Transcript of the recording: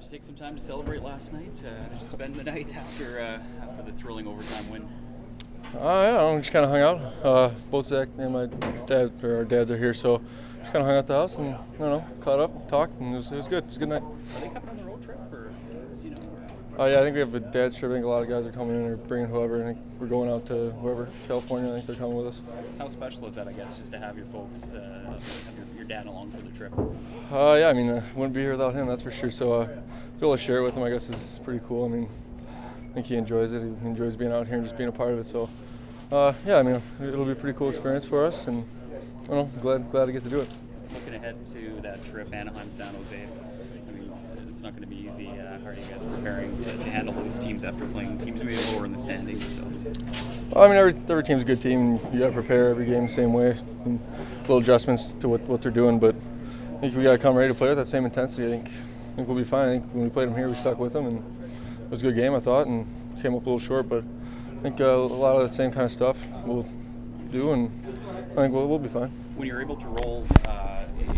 to take some time to celebrate last night? Did you spend the night after the thrilling overtime win? Yeah, we just kind of hung out. Both Zach and my dad, or our dads are here, so just kind of hung out at the house and caught up, talked, and it was good. It was a good night. Are they coming on the road trip, or do you know? Yeah, I think we have a dad's trip. I think a lot of guys are coming in or bringing whoever. I think we're going out to wherever, California. I think they're coming with us. How special is that, I guess, just to have your folks, have your dad along for the trip? Yeah, I mean, wouldn't be here without him, that's for sure. So to be able to share it with him, I guess, is pretty cool. I mean, I think he enjoys it. He enjoys being out here and just being a part of it. So, yeah, I mean, it'll be a pretty cool experience for us, and glad to get to do it. Looking ahead to that trip, Anaheim, San Jose. I mean, it's not going to be easy. How are you guys preparing to handle those teams after playing teams maybe lower in the standings? So. Well, I mean, every team's a good team. You got to prepare every game the same way. And little adjustments to what they're doing, but I think we got to come ready to play with that same intensity. I think we'll be fine. I think when we played them here, we stuck with them, and it was a good game, I thought, and came up a little short. But I think a lot of the same kind of stuff we'll do, and I think we'll be fine. When you're able to roll